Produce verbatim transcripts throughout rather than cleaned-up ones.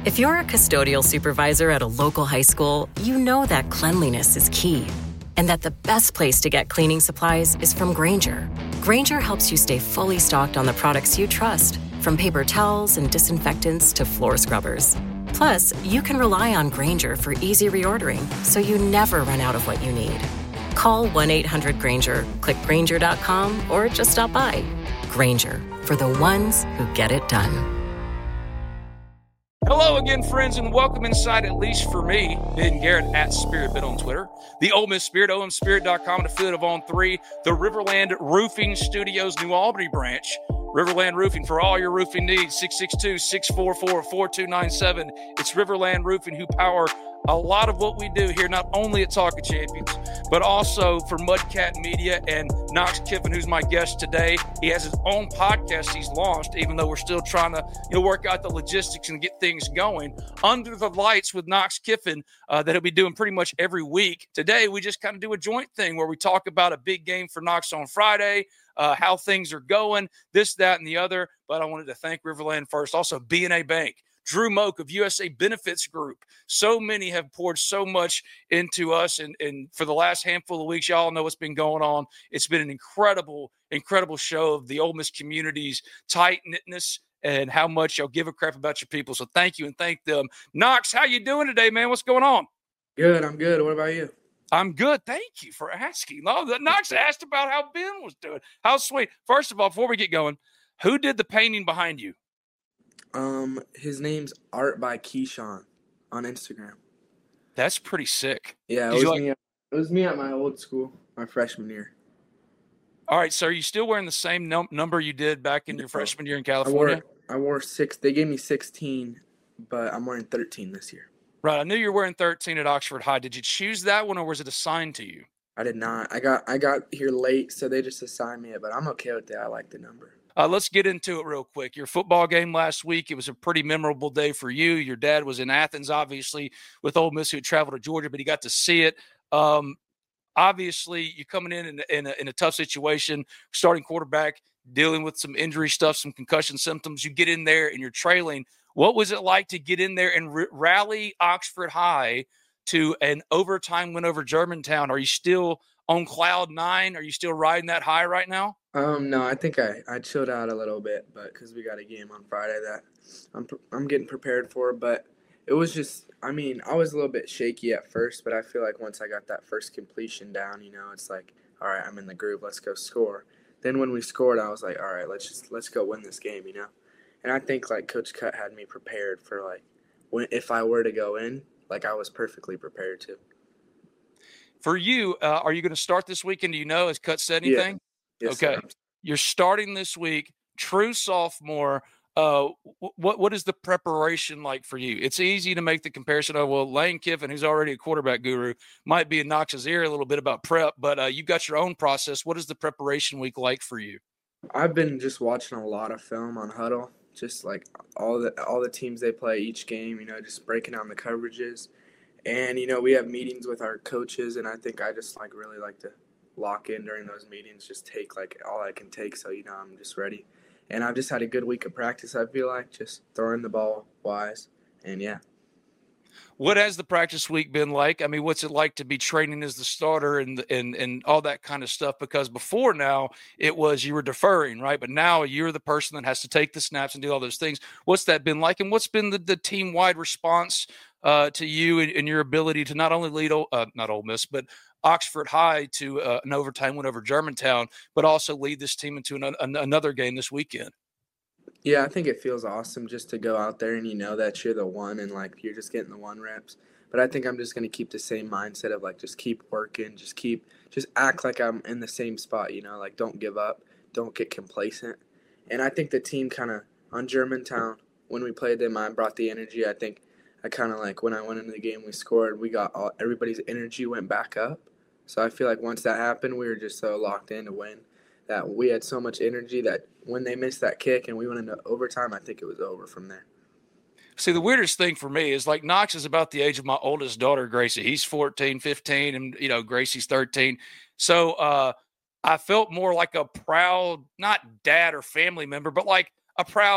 If you're a custodial supervisor at a local high school, you know that cleanliness is key, and that the best place to get cleaning supplies is from Grainger. Grainger helps you stay fully stocked on the products you trust, from paper towels and disinfectants to floor scrubbers. Plus, you can rely on Grainger for easy reordering, so you never run out of what you need. Call one eight hundred Grainger, click Grainger dot com, or just stop by. Grainger, for the ones who get it done. Hello again, friends, and welcome inside, at least for me, Ben Garrett at Spirit Bit on Twitter, the Ole Miss Spirit, O M Spirit dot com, and affiliate of On three, the Riverland Roofing Studios New Albany branch. Riverland Roofing for all your roofing needs, six six two, six four four, four two nine seven. It's Riverland Roofing who power a lot of what we do here, not only at Talking Champions, but also for Mudcat Media and Knox Kiffin, who's my guest today. He has his own podcast he's launched, even though we're still trying to you know, work out the logistics and get things going. Under the Lights with Knox Kiffin, uh, that he'll be doing pretty much every week. Today, we just kind of do a joint thing where we talk about a big game for Knox on Friday, uh, how things are going, this, that, and the other. But I wanted to thank Riverland first. Also, B and A Bank. Drew Moak of U S A Benefits Group. So many have poured so much into us. And, and for the last handful of weeks, y'all know what's been going on. It's been an incredible, incredible show of the Ole Miss community's tight-knitness and how much y'all give a crap about your people. So thank you and thank them. Knox, how you doing today, man? What's going on? Good. I'm good. What about you? I'm good. Thank you for asking. No, Knox asked about how Ben was doing. How sweet. First of all, before we get going, who did the painting behind you? Um, his name's Art by Keyshawn on Instagram. That's pretty sick. Yeah, it Did was you like- me. At, it was me at my old school, my freshman year. All right, so are you still wearing the same num- number you did back in your freshman year in I California? wore I wore six. They gave me sixteen, but I'm wearing thirteen this year. Right, I knew you were wearing thirteen at Oxford High. Did you choose that one, or was it assigned to you? I did not. I got I got here late, so they just assigned me it. But I'm okay with that. I like the number. Uh, let's get into it real quick. Your football game last week, it was a pretty memorable day for you. Your dad was in Athens, obviously, with Ole Miss, who had traveled to Georgia, but he got to see it. Um, obviously, you're coming in in, in, a, in a tough situation, starting quarterback, dealing with some injury stuff, some concussion symptoms. You get in there and you're trailing. What was it like to get in there and r- rally Oxford High to an overtime win over Germantown? Are you still on cloud nine? Are you still riding that high right now? Um, no, I think I, I chilled out a little bit, but because we got a game on Friday that I'm I'm getting prepared for. But it was just, I mean, I was a little bit shaky at first, but I feel like once I got that first completion down, you know, it's like, all right, I'm in the groove. Let's go score. Then when we scored, I was like, all right, let's just let's go win this game, you know. And I think like Coach Cut had me prepared for like when if I were to go in, like I was perfectly prepared to. For you, uh, are you going to start this weekend? Do you know? Has Cut said anything? Yeah. Yes, Okay. sir. You're starting this week, true sophomore. Uh, what what is the preparation like for you? It's easy to make the comparison of, well, Lane Kiffin, who's already a quarterback guru, might be in Knox's ear a little bit about prep, but uh, you've got your own process. What is the preparation week like for you? I've been just watching a lot of film on Huddle, just like all the all the teams they play each game, you know, just breaking down the coverages. And, you know, we have meetings with our coaches, and I think I just, like, really like to lock in during those meetings, just take, like, all I can take so, you know, I'm just ready. And I've just had a good week of practice, I feel like, just throwing the ball wise. And, yeah. What has the practice week been like? I mean, what's it like to be training as the starter and and and all that kind of stuff? Because before now, it was you were deferring, right? But now you're the person that has to take the snaps and do all those things. What's that been like? And what's been the, the team-wide response uh, to you and, and your ability to not only lead, uh, not Ole Miss, but Oxford High to uh, an overtime win over Germantown, but also lead this team into an, an, another game this weekend? Yeah, I think it feels awesome just to go out there and you know that you're the one and, like, you're just getting the one reps. But I think I'm just going to keep the same mindset of, like, just keep working, just keep – just act like I'm in the same spot, you know, like, don't give up, don't get complacent. And I think the team kind of – on Germantown, when we played them, I brought the energy. I think I kind of, like, when I went into the game, we scored, we got all – everybody's energy went back up. So I feel like once that happened, we were just so locked in to win that we had so much energy that when they missed that kick and we went into overtime, I think it was over from there. See, the weirdest thing for me is, like, Knox is about the age of my oldest daughter, Gracie. He's fourteen, fifteen, and, you know, Gracie's thirteen. So uh, I felt more like a proud, not dad or family member, but like a proud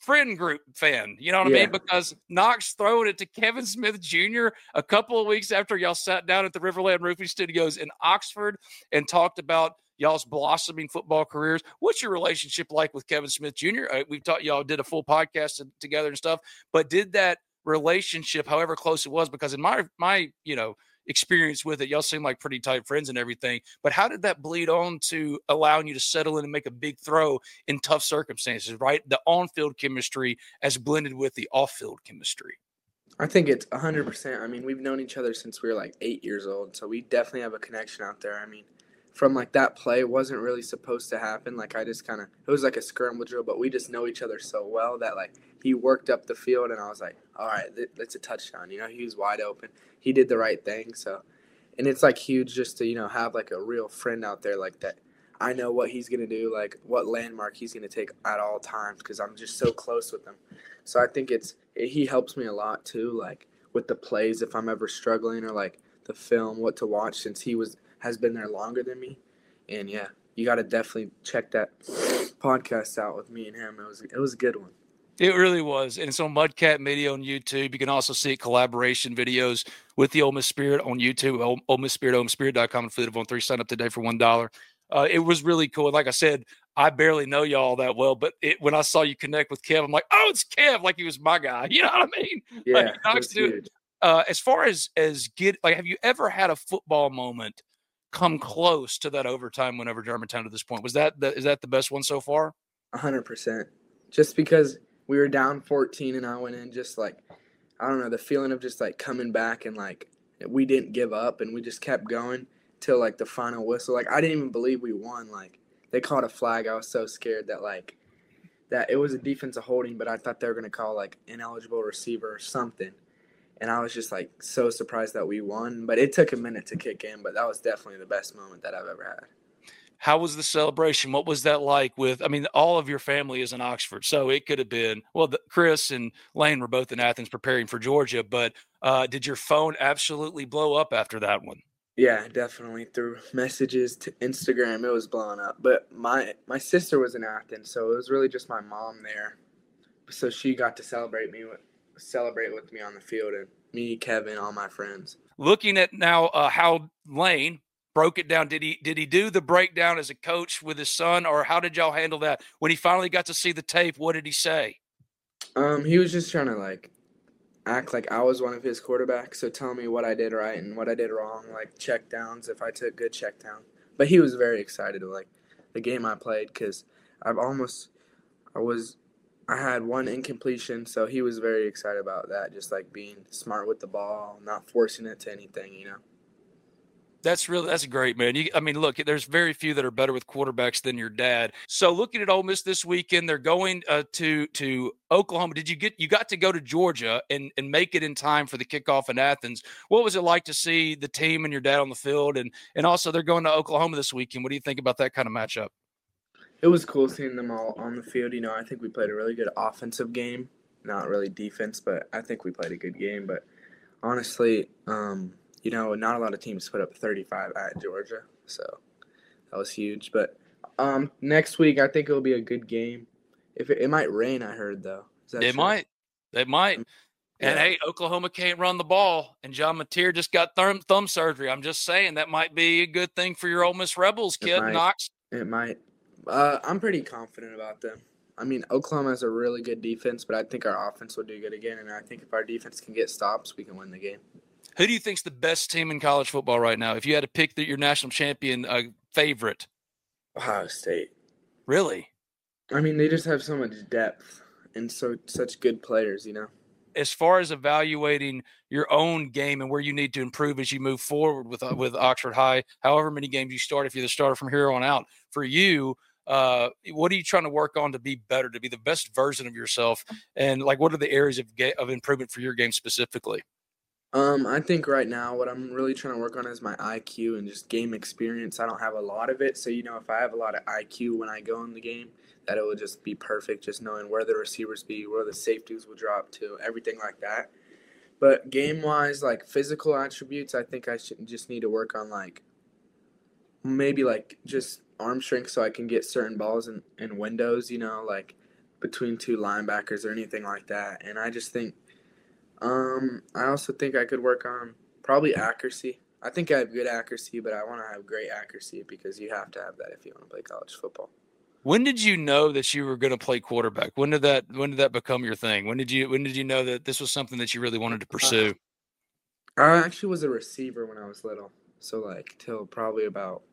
friend group fan. You know what Yeah. I mean? Because Knox throwing it to Kevin Smith Junior a couple of weeks after y'all sat down at the Riverland Roofing Studios in Oxford and talked about y'all's blossoming football careers. What's your relationship like with Kevin Smith Junior? Uh, we've taught y'all did a full podcast together and stuff, but did that relationship, however close it was, because in my my you know experience with it, y'all seem like pretty tight friends and everything, but how did that bleed on to allowing you to settle in and make a big throw in tough circumstances, right? The on-field chemistry as blended with the off-field chemistry. I think it's one hundred percent. I mean, we've known each other since we were like eight years old, so we definitely have a connection out there. I mean, from like that play, it wasn't really supposed to happen. Like I just kind of, it was like a scramble drill, but we just know each other so well that like he worked up the field and I was like, all right, th- that's a touchdown. You know, he was wide open. He did the right thing. So, and it's like huge just to, you know, have like a real friend out there like that. I know what he's going to do, like what landmark he's going to take at all times because I'm just so close with him. So I think it's, it, he helps me a lot too, like with the plays if I'm ever struggling or like the film, what to watch since he was, has been there longer than me. And yeah, you got to definitely check that podcast out with me and him. It was, it was a good one. It really was. And it's on Mudcat Media on YouTube. You can also see collaboration videos with the Ole Miss Spirit on YouTube, Ole, Ole Miss Spirit, Ole Miss Spirit dot com, and Affiliate of On three. Sign up today for one dollar. Uh, it was really cool. And like I said, I barely know y'all that well, but it, when I saw you connect with Kev, I'm like, oh, it's Kev, like he was my guy. You know what I mean? Yeah, like, it was huge. Uh, as far as, as get, like, have you ever had a football moment come close to that overtime whenever Germantown to this point? Was that the, is that the best one so far? A hundred percent. Just because we were down fourteen and I went in just like, I don't know, the feeling of just like coming back and like we didn't give up and we just kept going till like the final whistle. Like I didn't even believe we won. Like they called a flag. I was so scared that like that it was a defensive holding, but I thought they were going to call like ineligible receiver or something. And I was just like so surprised that we won, but it took a minute to kick in, but that was definitely the best moment that I've ever had. How was the celebration? What was that like with, I mean, all of your family is in Oxford, so it could have been, well, the, Chris and Lane were both in Athens preparing for Georgia, but uh, did your phone absolutely blow up after that one? Yeah, definitely. Through messages to Instagram, it was blowing up. But my my sister was in Athens, so it was really just my mom there. So she got to celebrate me with, celebrate with me on the field, and me, Kevin, all my friends. Looking at now uh, how Lane broke it down, did he did he do the breakdown as a coach with his son, or how did y'all handle that? When he finally got to see the tape, what did he say? Um, he was just trying to like act like I was one of his quarterbacks, so tell me what I did right and what I did wrong, like check downs if I took good check down. But he was very excited like the game I played because I've almost I was I had one incompletion, so he was very excited about that, just like being smart with the ball, not forcing it to anything, you know. That's really, that's great, man. You, I mean, look, there's very few that are better with quarterbacks than your dad. So looking at Ole Miss this weekend, they're going uh, to to Oklahoma. Did you get you got to go to Georgia and and make it in time for the kickoff in Athens? What was it like to see the team and your dad on the field? And and also they're going to Oklahoma this weekend. What do you think about that kind of matchup? It was cool seeing them all on the field. You know, I think we played a really good offensive game, not really defense, but I think we played a good game. But honestly, um, you know, not a lot of teams put up thirty-five at Georgia, so that was huge. But um, next week, I think it'll be a good game. If it, it might rain, I heard though. Is that It true? might, it might. Yeah. And hey, Oklahoma can't run the ball, and John Mateer just got thumb thumb surgery. I'm just saying that might be a good thing for your Ole Miss Rebels, It kid. might. Knox. It might. Uh, I'm pretty confident about them. I mean, Oklahoma has a really good defense, but I think our offense will do good again. And I think if our defense can get stops, we can win the game. Who do you think's the best team in college football right now? If you had to pick the, your national champion uh, favorite, Ohio State. Really? I mean, they just have so much depth and so such good players, you know. As far as evaluating your own game and where you need to improve as you move forward with uh, with Oxford High, however many games you start, if you're the starter from here on out, for you, uh, what are you trying to work on to be better, to be the best version of yourself? And like, what are the areas of ga- of improvement for your game specifically? Um, I think right now what I'm really trying to work on is my I Q and just game experience. I don't have a lot of it, so you know, if I have a lot of I Q when I go in the game, that it will just be perfect, just knowing where the receivers be, where the safeties will drop to, everything like that. But game-wise, like physical attributes, I think I should just need to work on like maybe like just arm strength so I can get certain balls in, in windows, you know, like between two linebackers or anything like that. And I just think, um, I also think I could work on probably accuracy. I think I have good accuracy, but I want to have great accuracy because you have to have that if you want to play college football. When did you know that you were going to play quarterback? When did that when did that become your thing? When did you when did you know that this was something that you really wanted to pursue? Uh, I actually was a receiver when I was little. So like till probably about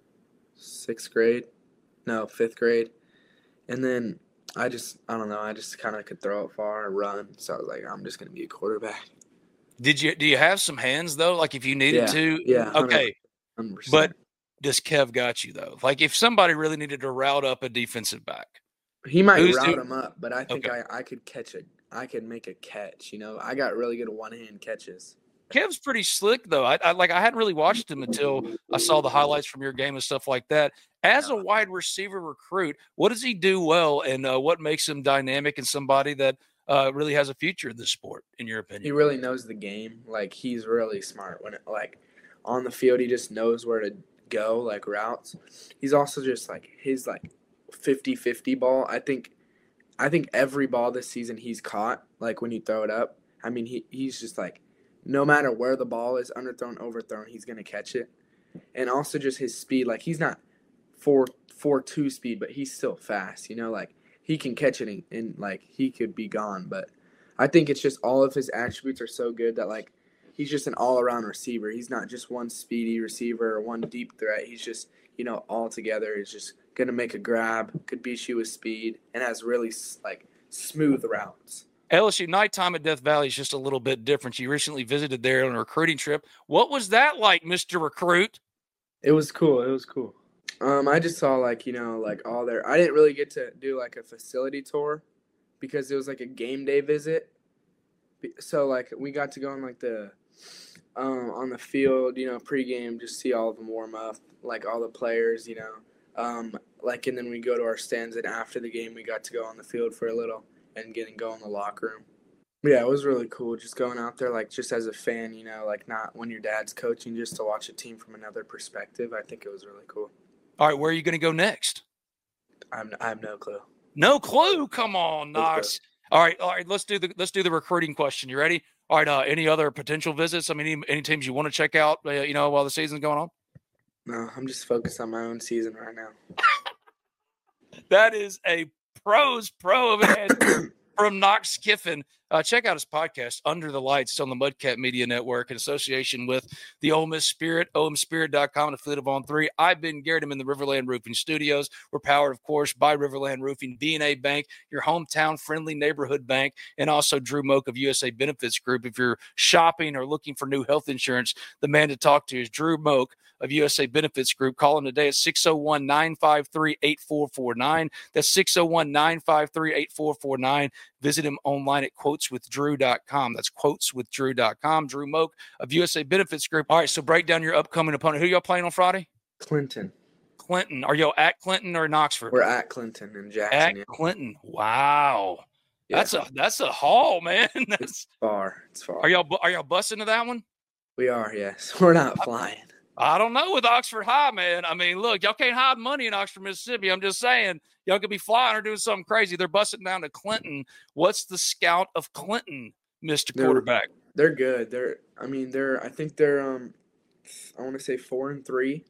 sixth grade. No, fifth grade. And then I just I don't know, I just kind of could throw it far and run. So I was like, I'm just going to be a quarterback. Did you do you have some hands though? Like if you needed Yeah, to? yeah, one hundred percent. Okay. But does Kev got you though? Like if somebody really needed to route up a defensive back, he might who's route who- him up, but I think Okay. I, I could catch it. I could make a catch. You know, I got really good one hand catches. Kev's pretty slick though. I, I like I hadn't really watched him until I saw the highlights from your game and stuff like that. As a wide receiver recruit, what does he do well, and uh, what makes him dynamic and somebody that uh, really has a future in this sport, in your opinion? He really knows the game. Like he's really smart when it, like on the field. He just knows where to go, like routes. He's also just like his like fifty-fifty ball. I think, I think every ball this season he's caught. Like when you throw it up, I mean he he's just like no matter where the ball is, underthrown, overthrown, he's gonna catch it. And also just his speed. Like he's not four four two speed, but he's still fast. You know, like he can catch it and, and like he could be gone. But I think it's just all of his attributes are so good that like he's just an all-around receiver. He's not just one speedy receiver or one deep threat. He's just, you know, all together is just going to make a grab, could beat you with speed, and has really, like, smooth routes. L S U nighttime at Death Valley is just a little bit different. You recently visited there on a recruiting trip. What was that like, Mister Recruit? It was cool. It was cool. Um, I just saw, like, you know, like, all their – I didn't really get to do, like, a facility tour because it was, like, a game day visit. So, like, we got to go on, like, the – Um, on the field, you know, pregame, just see all of them warm up, like all the players, you know, um, like, and then we go to our stands, and after the game, we got to go on the field for a little and get and go in the locker room. Yeah, it was really cool just going out there, like, just as a fan, you know, like not when your dad's coaching, just to watch a team from another perspective. I think it was really cool. All right, where are you going to go next? I'm, I have no clue. No clue? Come on, Knox. All right, all right. Let's do the let's do the recruiting question. You ready? All right. Uh, any other potential visits? I mean, any, any teams you want to check out? Uh, you know, while the season's going on. No, I'm just focused on my own season right now. That is a pros pro of an answer from Knox Kiffin. Uh, check out his podcast, Under the Lights. It's on the Mudcat Media Network in association with the Ole Miss Spirit, O M Spirit dot com, and affiliate of On three. I've been Garrett. I'm in the Riverland Roofing Studios. We're powered, of course, by Riverland Roofing, B and A Bank, your hometown friendly neighborhood bank, and also Drew Moak of U S A Benefits Group. If you're shopping or looking for new health insurance, the man to talk to is Drew Moak of U S A Benefits Group. Call him today at six oh one, nine five three, eight four four nine. That's six oh one, nine five three, eight four four nine. Visit him online at quotes with drew dot com. That's quotes with drew dot com. Drew Moak of U S A Benefits Group. All right, so break down your upcoming opponent. Who y'all playing on Friday? Clinton. Clinton. Are y'all at Clinton or Knoxford? We're at Clinton in Jackson. At yeah. Clinton. Wow. Yeah. That's a that's a haul, man. That's It's far. It's far. are y'all bu- are y'all busting to that one? We are, yes. We're not flying. I don't know with Oxford High, man. I mean, look, y'all can't hide money in Oxford, Mississippi. I'm just saying, y'all could be flying or doing something crazy. They're busting down to Clinton. What's the scout of Clinton, Mister They're- Quarterback? They're good. They're I mean, they're I think they're um I want to say four and three.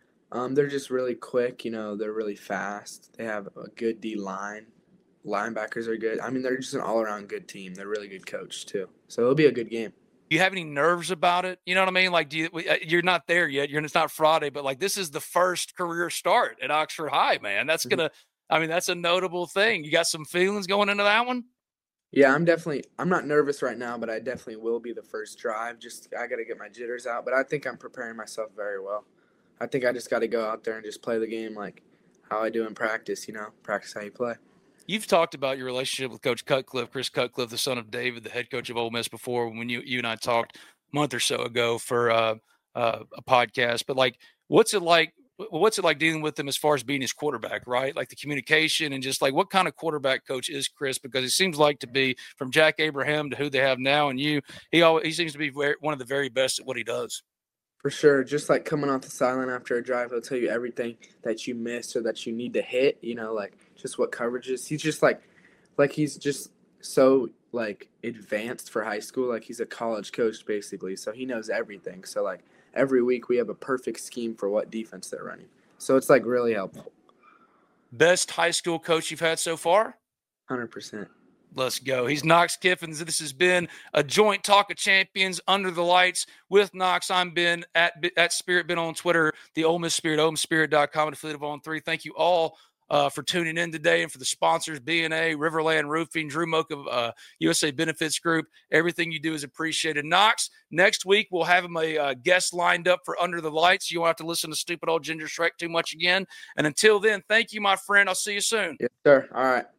Um they're just really quick, you know, they're really fast. They have a good D line. Linebackers are good. I mean, they're just an all-around good team. They're really good coach too. So it'll be a good game. Do you have any nerves about it? You know what I mean? Like, do you, you're not there yet. You're it's not Friday, but like this is the first career start at Oxford High, man. That's Mhm. gonna. I mean, that's a notable thing. You got some feelings going into that one? Yeah, I'm definitely I'm not nervous right now, but I definitely will be the first drive. Just I got to get my jitters out, but I think I'm preparing myself very well. I think I just got to go out there and just play the game like how I do in practice, you know, practice how you play. You've talked about your relationship with Coach Cutcliffe, Chris Cutcliffe, the son of David, the head coach of Ole Miss, before when you you and I talked a month or so ago for uh, uh, a podcast. But like, what's it like? What's it like dealing with him as far as being his quarterback, right? Like the communication and just like what kind of quarterback coach is Chris? Because it seems like to be from Jack Abraham to who they have now and you, he always he seems to be very, one of the very best at what he does. For sure. Just like coming off the sideline after a drive, he'll tell you everything that you missed or that you need to hit, you know, like just what coverages. He's just like like he's just so like advanced for high school. Like he's a college coach basically, so he knows everything. So like every week we have a perfect scheme for what defense they're running. So it's like really helpful. Best high school coach you've had so far? one hundred percent. Let's go. He's Knox Kiffins. This has been a joint talk of champions under the lights with Knox. I'm Ben at, at Spirit Ben on Twitter, the Ole Miss Spirit, ole miss spirit dot com, and affiliate of On three. Thank you all uh, for tuning in today, and for the sponsors, B and A, Riverland Roofing, Drew Mocha, uh, U S A Benefits Group. Everything you do is appreciated. Knox, next week we'll have him a uh, guest lined up for Under the Lights. You won't have to listen to stupid old Ginger Shrek too much again. And until then, thank you, my friend. I'll see you soon. Yes, sir. All right.